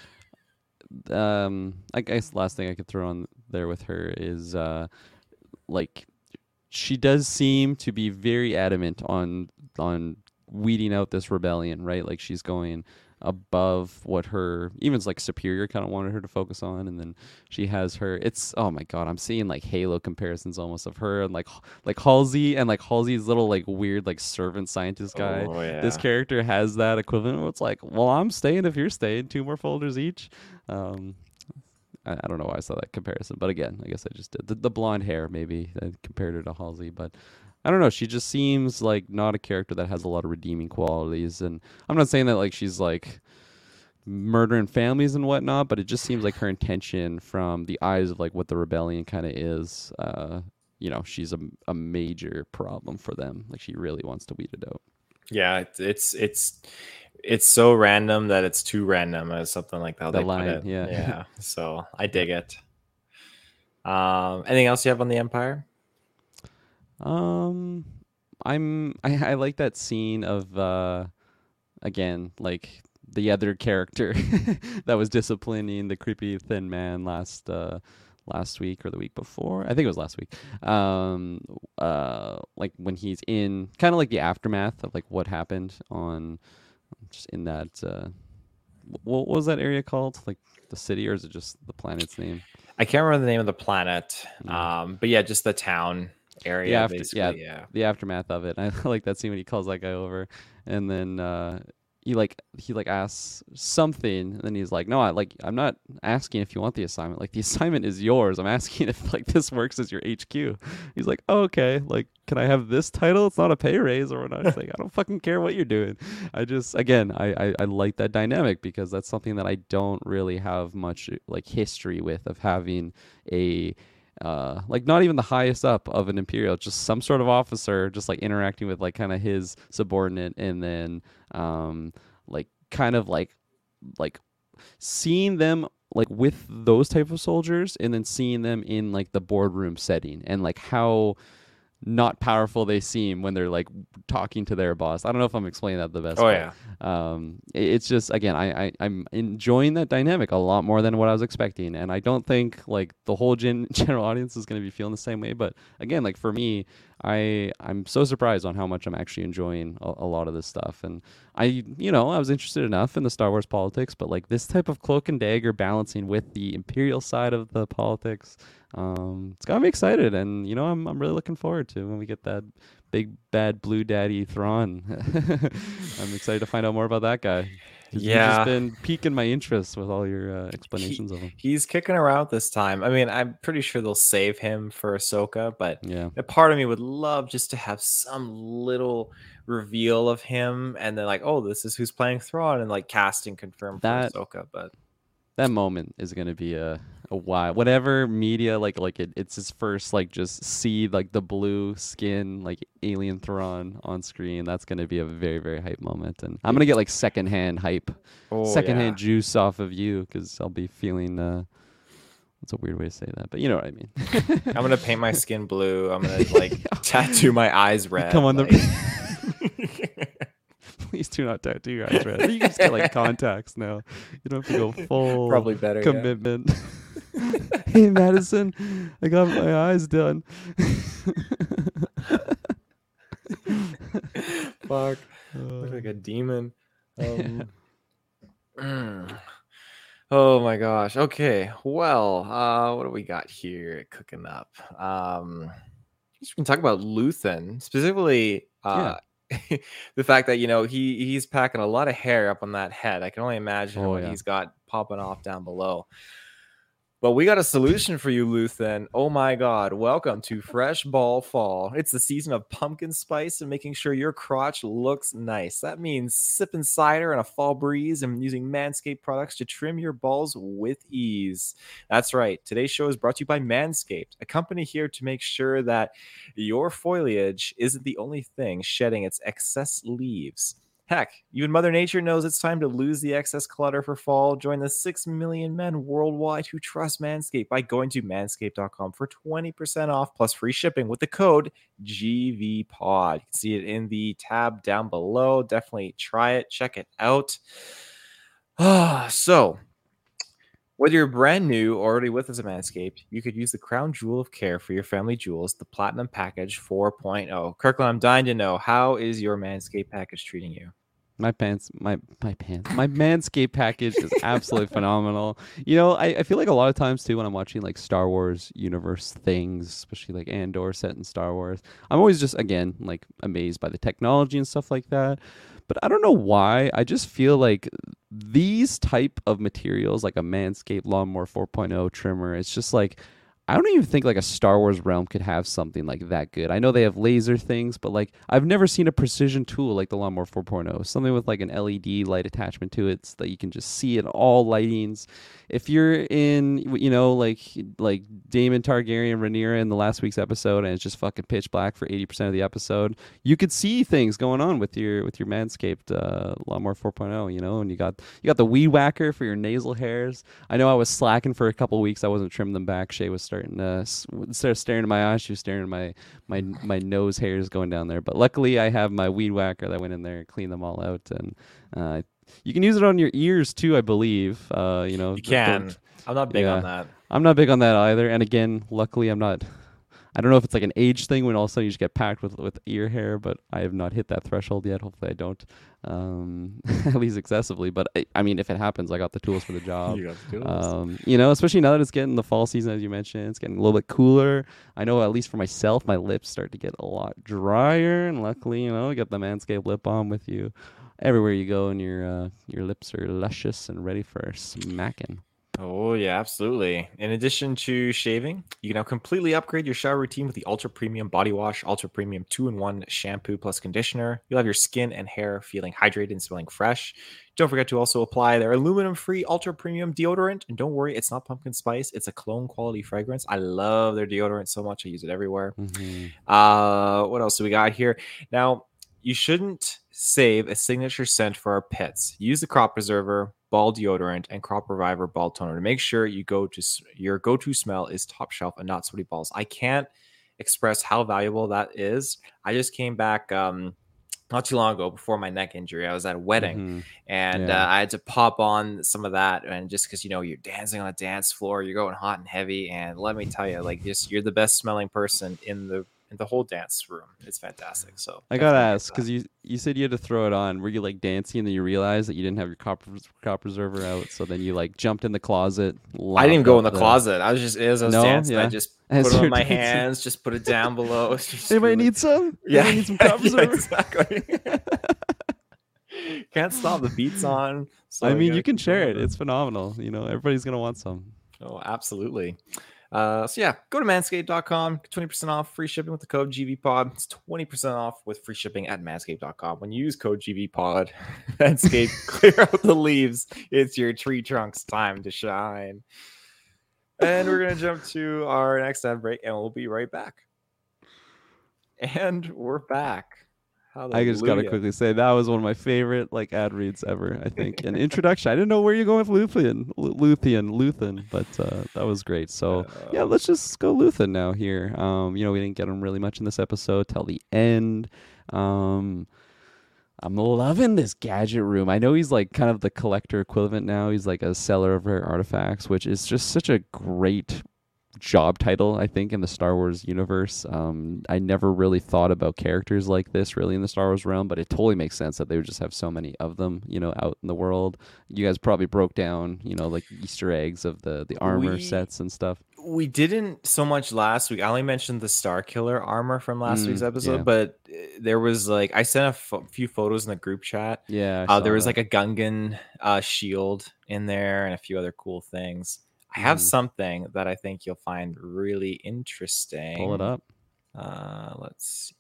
Um, I guess the last thing I could throw on there with her is uh, like she does seem to be very adamant on on weeding out this rebellion, right? Like she's going above what her even like superior kind of wanted her to focus on, and then she has her. It's oh my god, I'm seeing like Halo comparisons almost of her and like like Halsey and like Halsey's little like weird like servant scientist guy. Oh This yeah. character has that equivalent where it's like, well, I'm staying if you're staying. Two more folders each. Um, I, I don't know why I saw that comparison, but again, I guess I just did the, the blonde hair. Maybe I compared her to Halsey, but I don't know. She just seems like not a character that has a lot of redeeming qualities, and I'm not saying that like she's like murdering families and whatnot, but it just seems like her intention from the eyes of like what the rebellion kind of is. Uh, you know, she's a a major problem for them. Like she really wants to weed it out. Yeah, it's it's it's it's so random that it's too random, or something like how The they put line, it. yeah. Yeah. So I Yeah. dig it. Um anything else you have on the Empire? Um, I'm I, I like that scene of uh again like the other character that was disciplining the creepy thin man last uh last week or the week before. I think it was last week. Um, uh, like when he's in kind of like the aftermath of like what happened on just in that. Uh, what was that area called? Like the city, or is it just the planet's name? I can't remember the name of the planet. Yeah. Um, but yeah, just the town area. The after, basically. yeah, Yeah. the aftermath of it. I like that scene when he calls that guy over, and then uh, he like he like asks something, and then he's like, "No, I like I'm not asking if you want the assignment. Like the assignment is yours. I'm asking if like this works as your H Q." He's like, oh, "Okay, like can I have this title? It's not a pay raise or whatnot." It's like I don't fucking care what you're doing. I just again I, I I like that dynamic because that's something that I don't really have much like history with of having a uh like not even the highest up of an imperial, just some sort of officer just like interacting with like kind of his subordinate, and then um like kind of like like seeing them like with those type of soldiers, and then seeing them in like the boardroom setting, and like how not powerful they seem when they're like talking to their boss. I don't know if I'm explaining that the best. Oh but, yeah. Um, it- it's just again, I, I I'm enjoying that dynamic a lot more than what I was expecting, and I don't think like the whole gen- general audience is going to be feeling the same way. But again, like for me, I I'm so surprised on how much I'm actually enjoying a, a lot of this stuff, and I you know I was interested enough in the Star Wars politics, but like this type of cloak and dagger balancing with the Imperial side of the politics. Um, it's got me excited, and you know, I'm I'm really looking forward to when we get that big bad blue daddy Thrawn. I'm excited to find out more about that guy. 'Cause you've Yeah. just been piquing my interest with all your uh, explanations He- of him. He's kicking around this time. I mean, I'm pretty sure they'll save him for Ahsoka, but Yeah, a part of me would love just to have some little reveal of him, and then like, oh, this is who's playing Thrawn, and like casting confirmed That- for Ahsoka. But that moment is gonna be a a wild whatever media like like it, it's his first like just see like the blue skin like alien Thrawn on screen. That's gonna be a very very hype moment, and I'm gonna get like secondhand hype, oh, secondhand yeah. juice off of you because I'll be feeling. Uh, that's a weird way to say that, but you know what I mean. I'm gonna paint my skin blue. I'm gonna like tattoo my eyes red. Come on, like... the. Please do not tattoo your eyes red. You can just get like contacts now. You don't have to go full Probably better yeah. commitment. Hey Madison, I got my eyes done. Fuck, Uh, look like a demon. Um, mm. Oh my gosh. Okay. Well, uh, what do we got here cooking up? Um, I guess we can talk about Luthen specifically. Uh, the fact that you know he he's packing a lot of hair up on that head. I can only imagine Oh, what yeah. he's got popping off down below. But we got a solution for you, Luthen. Oh my God. Welcome to Fresh Ball Fall. It's the season of pumpkin spice and making sure your crotch looks nice. That means sipping cider in a fall breeze and using Manscaped products to trim your balls with ease. That's right. Today's show is brought to you by Manscaped, a company here to make sure that your foliage isn't the only thing shedding its excess leaves. Heck, even Mother Nature knows it's time to lose the excess clutter for fall. Join the six million men worldwide who trust Manscaped by going to manscaped dot com for twenty percent off plus free shipping with the code G V P O D. You can see it in the tab down below. Definitely try it. Check it out. Ah, so, whether you're brand new or already with us at Manscaped, you could use the crown jewel of care for your family jewels, the Platinum Package four point oh. Kirkland, I'm dying to know, how is your Manscaped package treating you? My pants, my my pants, my Manscaped package is absolutely phenomenal. You know, I, I feel like a lot of times too when I'm watching like Star Wars universe things, especially like Andor set in Star Wars, I'm always just again like amazed by the technology and stuff like that. But I don't know why. I just feel like these type of materials, like a Manscaped Lawnmower four point oh trimmer, it's just like I don't even think like a Star Wars realm could have something like that good. I know they have laser things, but like I've never seen a precision tool like the Lawnmower four point oh. Something with like an L E D light attachment to it so that you can just see it all lightings. If you're in, you know, like like Daemon Targaryen, Rhaenyra in the last week's episode, and it's just fucking pitch black for eighty percent of the episode, you could see things going on with your with your Manscaped uh, Lawnmower four point oh. You know, and you got you got the weed whacker for your nasal hairs. I know I was slacking for a couple weeks. I wasn't trimming them back. Shay was starting to instead of staring at my eyes, she was staring at my my my nose hairs going down there. But luckily, I have my weed whacker that went in there and cleaned them all out, and uh, you can use it on your ears too, I believe. Uh, you know, You can. I'm not big yeah. on that. I'm not big on that either. And again, luckily, I'm not. I don't know if it's like an age thing when all of a sudden you just get packed with with ear hair, but I have not hit that threshold yet. Hopefully, I don't, um, at least excessively. But I, I mean, if it happens, I got the tools for the job. You got the tools. Um, you know, especially now that it's getting the fall season, as you mentioned, it's getting a little bit cooler. I know, at least for myself, my lips start to get a lot drier, and luckily, you know, I got the Manscaped lip balm with you everywhere you go, and your uh, your lips are luscious and ready for smacking. Oh, yeah, absolutely. In addition to shaving, you can now completely upgrade your shower routine with the Ultra Premium Body Wash, Ultra Premium two in one shampoo plus conditioner. You'll have your skin and hair feeling hydrated and smelling fresh. Don't forget to also apply their aluminum-free Ultra Premium deodorant. And don't worry, it's not pumpkin spice. It's a cologne quality fragrance. I love their deodorant so much. I use it everywhere. Mm-hmm. Uh, what else do we got here? Now, you shouldn't save a signature scent for our pets. Use the Crop Preserver Ball Deodorant and Crop Reviver Ball Toner to make sure you go to your go-to smell is top shelf and not sweaty balls. I can't express how valuable that is. I just came back um, not too long ago before my neck injury. I was at a wedding Mm-hmm. and Yeah. uh, I had to pop on some of that. And just because, you know, you're dancing on a dance floor, you're going hot and heavy. And let me tell you, like, just you're the best smelling person in the in the whole dance room. It's fantastic. So I gotta definitely ask because you you said you had to throw it on. Were you like dancing and then you realized that you didn't have your crop, crop preserver out? So then you like jumped in the closet. I didn't go in the locked up closet. I was just as I was No? dancing. I Yeah. just As put it you're on my dancing. hands, just put it down below. It's just Anybody really- need some? Yeah, Anybody need some crop yeah, preserver? exactly. Can't stop the beats on. So I mean, gotta you can keep share going. it. It's phenomenal. You know, everybody's gonna want some. Oh, absolutely. Uh, so yeah, go to manscaped dot com, twenty percent off free shipping with the code G V Pod. It's twenty percent off with free shipping at manscaped dot com. When you use code G V Pod, Manscaped clear out the leaves. It's your tree trunk's time to shine. And we're gonna jump to our next ad break, and we'll be right back. And we're back. I just gotta Hallelujah. quickly say that was one of my favorite like ad reads ever. I think an introduction. I didn't know where you're going with Luthian, Lu- Luthian, Luthen, but uh, that was great. So yeah, Uh, let's just go Luthen now here. Um, you know, we didn't get him really much in this episode till the end. Um, I'm loving this gadget room. I know he's like kind of the collector equivalent now. He's like a seller of rare artifacts, which is just such a great job title, I think, in the Star Wars universe. Um, I never really thought about characters like this really in the Star Wars realm, but it totally makes sense that they would just have so many of them, you know, out in the world. You guys probably broke down, you know, like Easter eggs of the the armor We- sets and stuff. we didn't so much last week. I only mentioned the Star Killer armor from last Mm, week's episode, yeah. but uh, there was like I sent a f- few photos in the group chat. Yeah, I Uh, there saw was that. like a Gungan uh, shield in there and a few other cool things. I have Mhm. something that I think you'll find really interesting. Pull it up. Uh, let's see.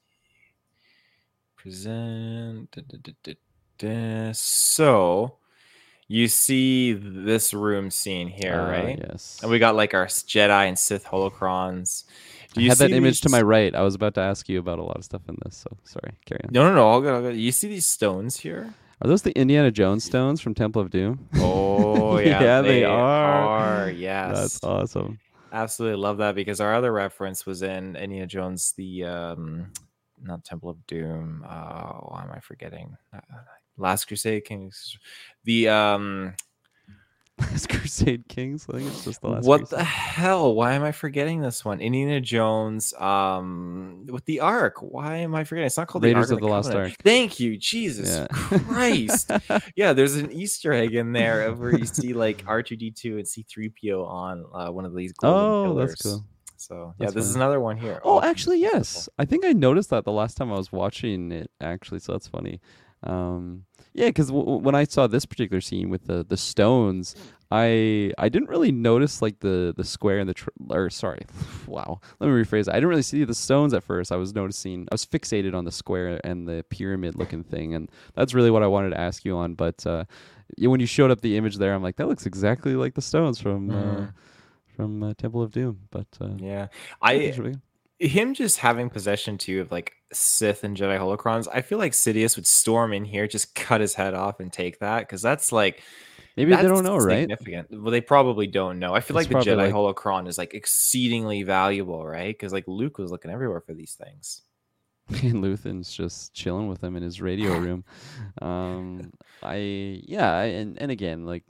Present. Da, da, da, da, da. So you see this room scene here, Uh, right? Yes. And we got like our Jedi and Sith holocrons. Do I you had that see image to these- my right. I was about to ask you about a lot of stuff in this, so sorry. Carry on. No, no, no. All good, all good. You see these stones here? Are those the Indiana Jones stones from Temple of Doom? Oh, yeah. Yeah, they are. are, Yes. That's awesome. Absolutely love that because our other reference was in Indiana Jones, the um, not Temple of Doom. Uh, why am I forgetting? Uh, Last Crusade Kings. The um, Last Crusade Kings. I think it's just the last. what Crusade. the hell? Why am I forgetting this one? Indiana Jones, um, with the Ark. Why am I forgetting? It's not called Raiders the Ark of the Lost Covenant. Ark. Thank you, Jesus Yeah. Christ. Yeah, there's an Easter egg in there of where you see like R two D two and C three P O on uh, one of these golden Oh, pillars. that's cool. So yeah, That's this is funny. another one here. Oh, it's actually, yes. beautiful. I think I noticed that the last time I was watching it. Actually, so that's funny. Um, yeah, because w- w- when I saw this particular scene with the the stones, I I didn't really notice like the the square and the tr- or sorry, wow. Let me rephrase. It. I didn't really see the stones at first. I was noticing. I was fixated on the square and the pyramid looking thing, and that's really what I wanted to ask you on. But uh, yeah, when you showed up the image there, I'm like, that looks exactly like the stones from. Uh, Mhm. from uh, Temple of Doom, but uh, Yeah, I think I it's really good. him just having possession too of like Sith and Jedi holocrons. I feel like Sidious would storm in here, just cut his head off, and take that because that's like Maybe that's they don't know, right? significant. Well, they probably don't know. I feel It's like the probably Jedi like- holocron is like exceedingly valuable, right? Because like Luke was looking everywhere for these things. And Luthen's just chilling with him in his radio room. Um, I yeah, I, and and again, like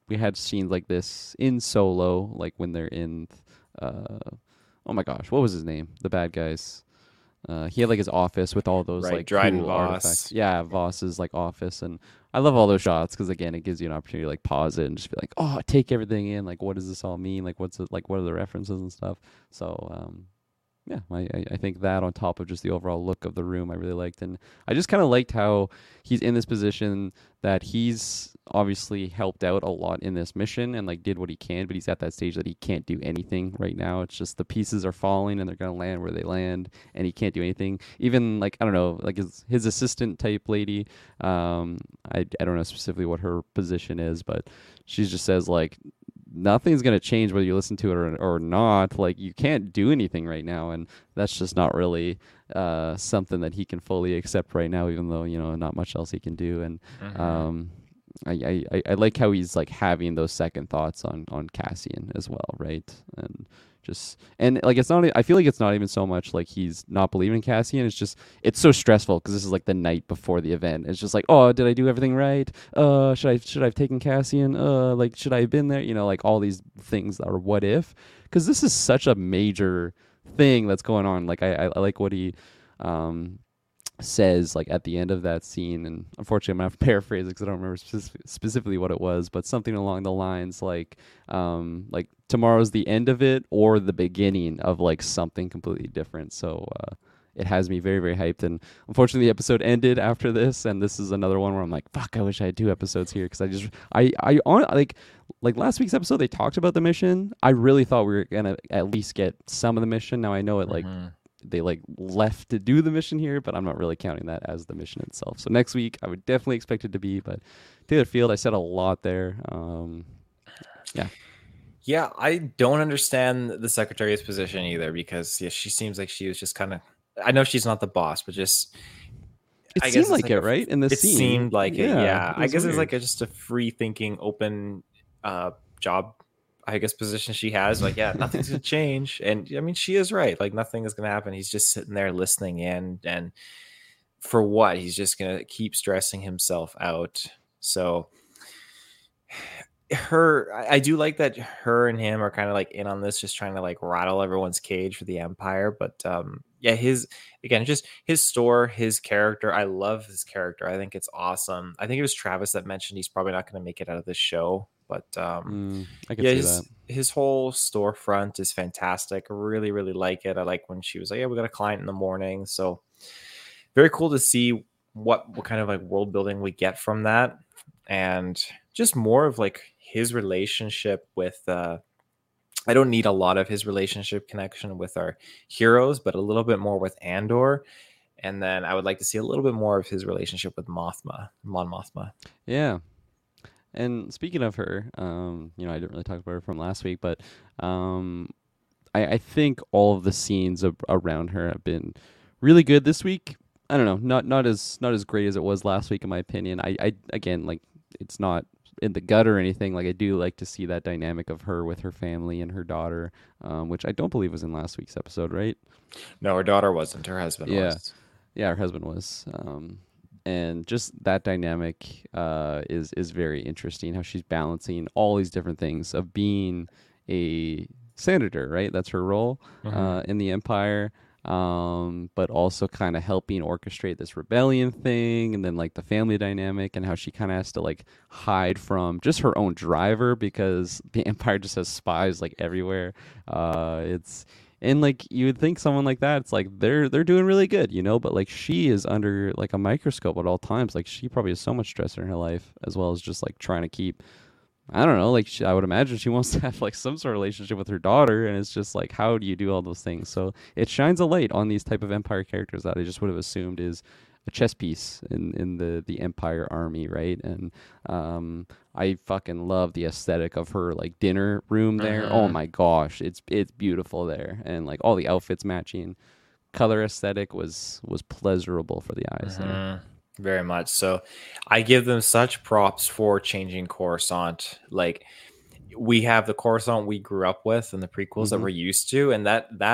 we had scenes like this in Solo, like when they're in, uh, oh my gosh, what was his name? The bad guys. Uh, he had like his office with all those Right, like Dryden cool artifacts. Voss. Yeah, Voss's like office, and I love all those shots because again, it gives you an opportunity to like pause it and just be like, oh, take everything in. Like, what does this all mean? Like, what's it like? What are the references and stuff? So, um, yeah, I, I I think that on top of just the overall look of the room, I really liked, and I just kind of liked how he's in this position that he's obviously helped out a lot in this mission and like did what he can, but he's at that stage that he can't do anything right now. It's just the pieces are falling and they're gonna land where they land, and he can't do anything. Even like I don't know, like his his assistant type lady, um, I I don't know specifically what her position is, but she just says like nothing's going to change whether you listen to it or, or not. Like you can't do anything right now, and that's just not really uh, something that he can fully accept right now, even though you know not much else he can do. And Mm-hmm. um, I, I I like how he's like having those second thoughts on on Cassian as well, right? And just and like it's not. I feel like it's not even so much like he's not believing in Cassian. It's just it's so stressful because this is like the night before the event. It's just like, oh, did I do everything right? Uh, should I should I have taken Cassian? Uh, like should I have been there? You know, like all these things that are what if, because this is such a major thing that's going on. Like I I, I like what he um says like at the end of that scene, and unfortunately I'm gonna have to paraphrase it because I don't remember spec- specifically what it was, but something along the lines like um like tomorrow's the end of it or the beginning of like something completely different. So uh it has me very very hyped, and unfortunately the episode ended after this, and this is another one where I'm like, fuck, I wish I had two episodes here because I just I I on like like last week's episode they talked about the mission. I really thought we were gonna at least get some of the mission. Now I know it like Mm-hmm. they like left to do the mission here, but I'm not really counting that as the mission itself. So next week I would definitely expect it to be, but Taylor Field, I said a lot there. Um, yeah. Yeah, I don't understand the secretary's position either because yeah, she seems like she was just kind of. I know she's not the boss, but just It I seemed guess it's like like it, a. right? In the It scene. seemed like it. Yeah. Yeah, It I was guess it's weird. like a, just a free thinking, open uh, job. I guess position she has. Like, yeah, nothing's gonna change, and I mean, she is right. Like, nothing is gonna happen. He's just sitting there listening in, and for what? He's just gonna keep stressing himself out. So her I, I do like that her and him are kind of like in on this, just trying to like rattle everyone's cage for the empire. But um yeah, his again, just his store, his character. I love his character. I think it's awesome. I think it was Travis that mentioned he's probably not going to make it out of this show, but um Mm, I could yeah, see that. his his whole storefront is fantastic. I really really like it. I like when she was like, yeah, we got a client in the morning. So very cool to see what what kind of like world building we get from that, and just more of like his relationship with uh I don't need a lot of his relationship connection with our heroes, but a little bit more with Andor. And then I would like to see a little bit more of his relationship with Mothma, Mon Mothma. Yeah. And speaking of her, um, you know, I didn't really talk about her from last week, but um, I, I think all of the scenes of, around her have been really good this week. I don't know, not not as not as great as it was last week in my opinion. I, I again like it's not in the gut or anything. Like I do like to see that dynamic of her with her family and her daughter, um, which I don't believe was in last week's episode, right? No, her daughter wasn't. Her husband Yeah, was. yeah, her husband was. Um, and just that dynamic uh, is is very interesting. How she's balancing all these different things of being a senator, right? That's her role Mhm. uh, in the empire. Um, but also kind of helping orchestrate this rebellion thing, and then like the family dynamic, and how she kind of has to like hide from just her own driver because the empire just has spies like everywhere. Uh, it's and like you would think someone like that, it's like they're they're doing really good, you know, but like she is under like a microscope at all times. Like she probably has so much stress in her life, as well as just like trying to keep. I don't know, like she, I would imagine she wants to have like some sort of relationship with her daughter, and it's just like, how do you do all those things? So it shines a light on these type of Empire characters that I just would have assumed is a chess piece in in the the Empire army, right? And um, I fucking love the aesthetic of her like dinner room there. Oh Mhm. my gosh, it's it's beautiful there, and like all the outfits matching, color aesthetic was was pleasurable for the eyes there. Mhm. Very much so. I give them such props for changing Coruscant. Like we have the Coruscant we grew up with and the prequels that Mm-hmm. we're used to, and that that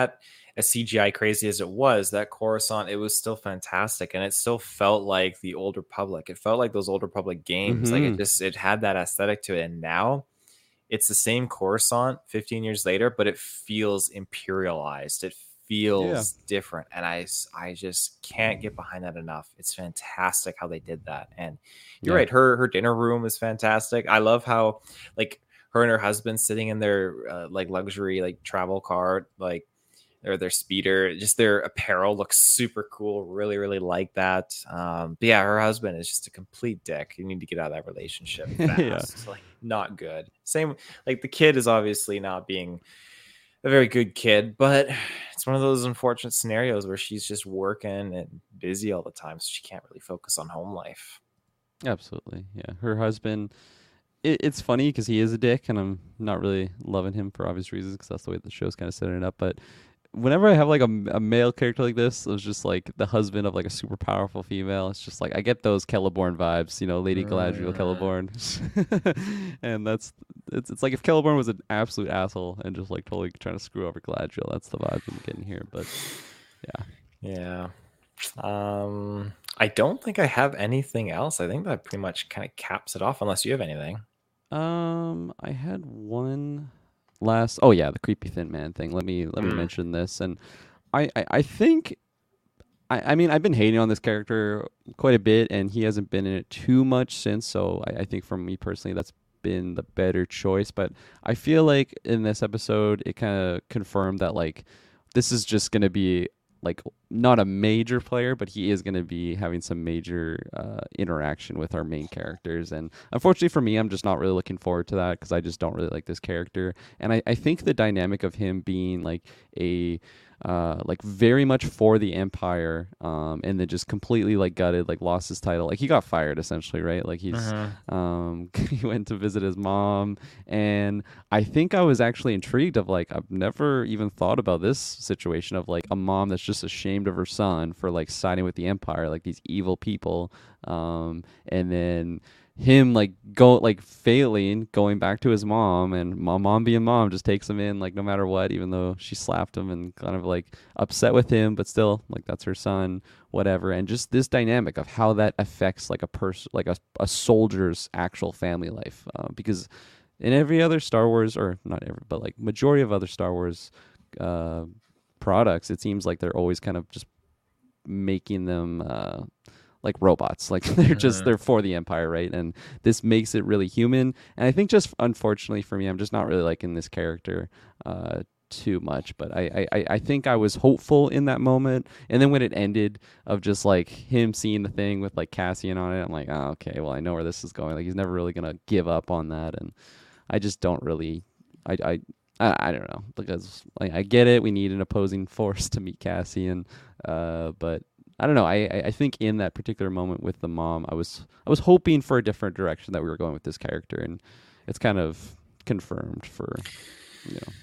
as C G I crazy as it was, that Coruscant, it was still fantastic, and it still felt like the Old Republic. It felt like those Old Republic games. Like it Mm-hmm. just it had that aesthetic to it. And now it's the same Coruscant fifteen years later, but it feels imperialized. It Yeah. feels different, and I I just can't get behind that enough. It's fantastic how they did that. And you're Yeah. right, her her dinner room is fantastic. I love how like her and her husband sitting in their uh, like luxury like travel car, like or their speeder, just their apparel looks super cool. Really, really like that. Um, but yeah, her husband is just a complete dick. You need to get out of that relationship Yeah. fast. Like, not good. Same, like the kid is obviously not being a very good kid, but it's one of those unfortunate scenarios where she's just working and busy all the time, so she can't really focus on home life. Absolutely. Yeah. Her husband. It, it's funny because he is a dick, and I'm not really loving him for obvious reasons because that's the way the show's kind of setting it up. But whenever I have like a, a male character like this, it was just like the husband of like a super powerful female. It's just like I get those Celeborn vibes, you know, Lady Galadriel Mm. Celeborn, and that's it's it's like if Celeborn was an absolute asshole and just like totally trying to screw over Galadriel. That's the vibe I'm getting here. But yeah. Yeah. Um, I don't think I have anything else. I think that pretty much kind of caps it off, unless you have anything. Um, I had one last. Oh yeah, the creepy thin man thing. Let me let me Mm. mention this, and I I, I think I, I mean, I've been hating on this character quite a bit, and he hasn't been in it too much since. So I, I think for me personally, that's been the better choice. But I feel like in this episode, it kind of confirmed that like this is just gonna be like not a major player, but he is gonna be having some major uh, interaction with our main characters. And unfortunately for me, I'm just not really looking forward to that because I just don't really like this character. And I, I think the dynamic of him being like a uh, like very much for the Empire, um, and then just completely like gutted, like lost his title. Like he got fired essentially, right? Like he's Mm-hmm. um, he went to visit his mom, and I think I was actually intrigued of like I've never even thought about this situation of like a mom that's just ashamed of her son for like siding with the Empire, like these evil people, um, and then him like go like failing going back to his mom, and mom mom being mom just takes him in like no matter what, even though she slapped him and kind of like upset with him, but still like that's her son, whatever. And just this dynamic of how that affects like a person, like a, a soldier's actual family life, uh, because in every other Star Wars, or not every, but like majority of other Star Wars uh products, it seems like they're always kind of just making them uh like robots. Like they're just Mm-hmm. they're for the Empire, right? And this makes it really human. And I think just unfortunately for me, I'm just not really liking this character uh too much. But I, I I think I was hopeful in that moment. And then when it ended of just like him seeing the thing with like Cassian on it, I'm like, oh, okay, well I know where this is going. Like he's never really gonna give up on that. And I just don't really I I I, I don't know because like I get it. We need an opposing force to meet Cassian, uh, but I don't know. I, I I think in that particular moment with the mom, I was I was hoping for a different direction that we were going with this character, and it's kind of confirmed for you know.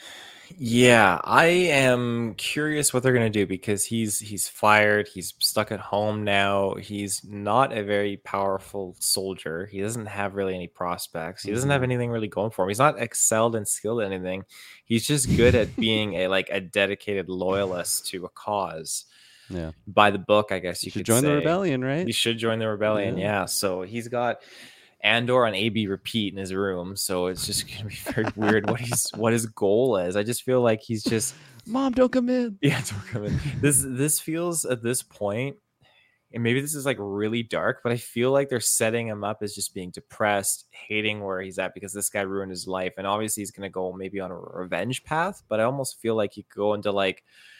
Yeah, I am curious what they're gonna do because he's he's fired. He's stuck at home now. He's not a very powerful soldier. He doesn't have really any prospects. He doesn't have Mm-hmm. anything really going for him. He's not excelled and skilled at anything. He's just good at being a like a dedicated loyalist to a cause. Yeah, By the book, I guess you you should could join the say. rebellion, right? He should join the rebellion. Yeah. Yeah, so he's got Andor on A B repeat in his room, so it's just gonna be very weird what he's what his goal is. I just feel like he's just Mom, don't come in. yeah, don't come in. This this feels at this point, and maybe this is like really dark, but I feel like they're setting him up as just being depressed, hating where he's at because this guy ruined his life, and obviously he's gonna go maybe on a revenge path. But I almost feel like he could go into like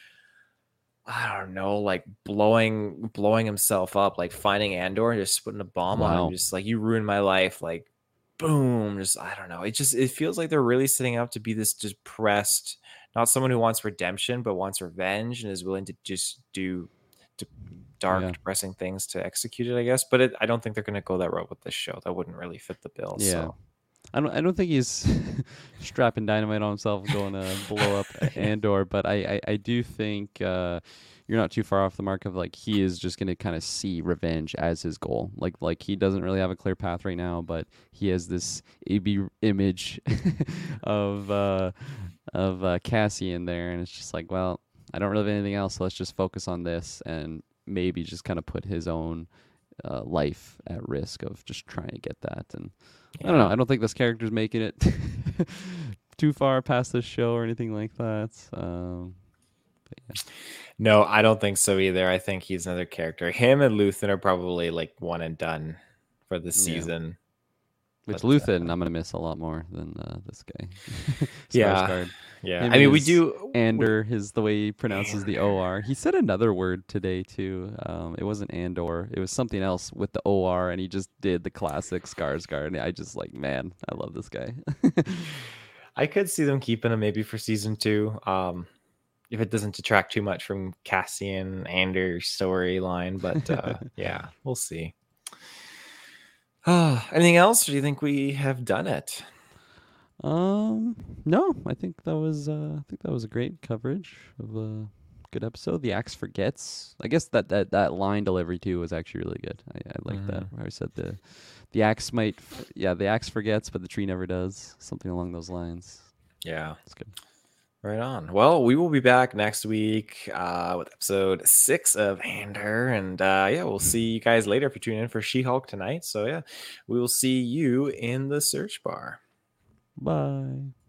I don't know, like blowing blowing himself up, like finding Andor and just putting a bomb on him, Wow. just like you ruined my life, like boom, just I don't know. It just it feels like they're really setting up to be this depressed, not someone who wants redemption, but wants revenge and is willing to just do d- dark, Yeah. depressing things to execute it, I guess. But it, I don't think they're gonna go that route with this show. That wouldn't really fit the bill. Yeah. So I don't. I don't think he's strapping dynamite on himself, going to blow up yeah. Andor. But I, I, I do think uh, you're not too far off the mark of like he is just going to kind of see revenge as his goal. Like like he doesn't really have a clear path right now, but he has this A B image of uh, of uh, Cassie in there, and it's just like, well, I don't really have anything else. So let's just focus on this and maybe just kind of put his own uh, life at risk of just trying to get that. And yeah. I don't know. I don't think this character's making it too far past this show or anything like that. Um, but yeah. No, I don't think so either. I think he's another character. Him and Luthen are probably like one and done for the season. Yeah. Which but, Luthen, uh, I'm gonna miss a lot more than uh, this guy. yeah, yeah. Him I mean, we is do. Andor, his the way he pronounces Andor. the O R. He said another word today too. Um, it wasn't Andor. It was something else with the O R, and he just did the classic Skarsgård. And I just like, man, I love this guy. I could see them keeping him maybe for season two. Um, if it doesn't detract too much from Cassian Andor storyline, but uh, yeah, we'll see. Uh, anything else? Or do you think we have done it? Um, no, I think that was uh, I think that was a great coverage of a good episode. The axe forgets. I guess that that, that line delivery too was actually really good. I, I like mm-hmm. that. Where I said the the axe might, yeah, the axe forgets, but the tree never does. Something along those lines. Yeah, that's good. Right on. Well, we will be back next week uh, with episode six of Andor. And uh, yeah, we'll see you guys later if you tune in for She-Hulk tonight. So yeah, we will see you in the search bar. Bye.